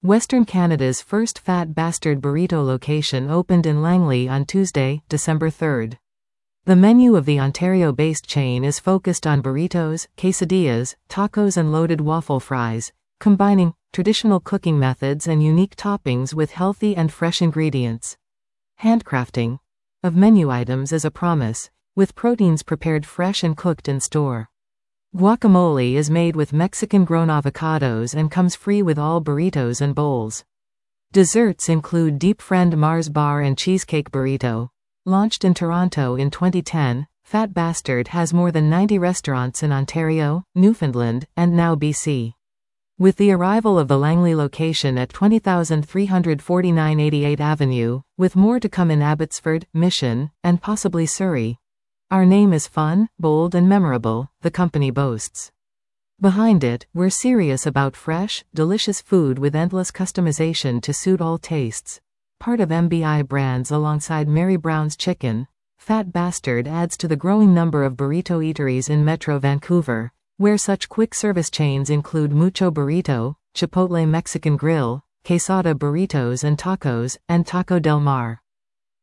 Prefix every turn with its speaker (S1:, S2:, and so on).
S1: Western Canada's first Fat Bastard Burrito location opened in Langley on Tuesday, December 3. The menu of the Ontario-based chain is focused on burritos, quesadillas, tacos and loaded waffle fries, combining traditional cooking methods and unique toppings with healthy and fresh ingredients. Handcrafting of menu items is a promise, with proteins prepared fresh and cooked in store. Guacamole is made with Mexican-grown avocados and comes free with all burritos and bowls. Desserts include deep-fried Mars bar and cheesecake burrito. Launched in Toronto in 2010, Fat Bastard has more than 90 restaurants in Ontario, Newfoundland, and now BC. With the arrival of the Langley location at 20,349 88 Avenue, with more to come in Abbotsford, Mission, and possibly Surrey. Our name is fun, bold and memorable, the company boasts. Behind it, we're serious about fresh, delicious food with endless customization to suit all tastes. Part of MBI brands alongside Mary Brown's Chicken, Fat Bastard adds to the growing number of burrito eateries in Metro Vancouver, where such quick service chains include Mucho Burrito, Chipotle Mexican Grill, Quesada Burritos and Tacos, and Taco Del Mar.